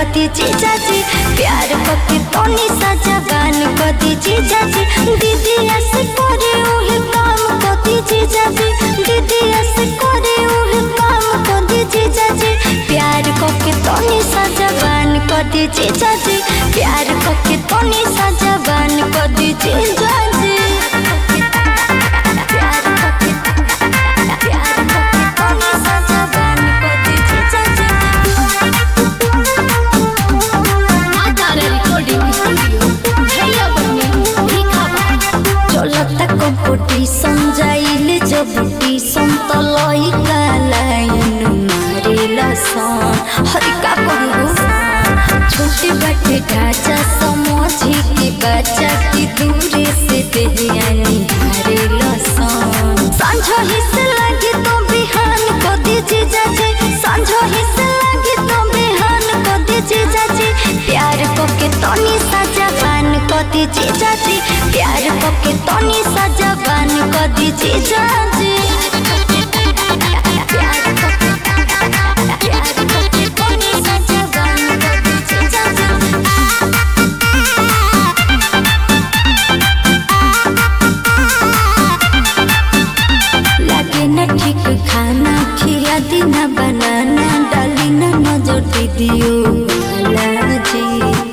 कदी जीजाजी प्यार करके तनी सा जवान कदी जीजाजी दीदी ऐसे करे ओहे काम कदी जीजाजी दीदी ऐसे करे ओहे काम कदी जीजाजी प्यार करके तनी सा जवान कदी जीजाजी प्यार करके तनी सा जवान कदी जीजाजी कंपटीशन जाइले जब टीशन तो लइका लाइन मारेला सन हरि का कहू छोटे बटे ढांचा समझी के बच्चा की दूरे से देहियानी हारेला सन सांझो हिस्से लगी तो बिहान को दीजिए जाजे सांझो हिस्से लगी तो बिहान को दीजिए जाजे प्यार को के तनी सा जवान को दीजिए जाजे प्यार को के तनी सा जवान को दीजिए जाजे खाना खिया दीना बनाना डाली ना नजर दीदियो लाजी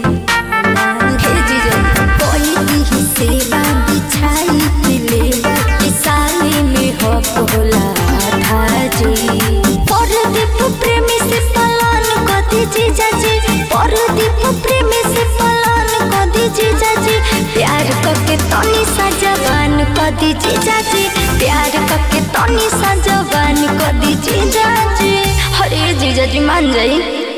कोई दी सेवा बिछाई दिलेवा कि साली में हो होला धाजी परदीप प्रेमी से पलान कर दीजिए जाजी परदीप प्रेमी से पलान कर दीजिए जाजी प्यार करके तनी सा जवान कर दीजिए जाजी प्यार करके तनी सा जवान कर दीजिए जाजी हरे जीजाजी मान जाई।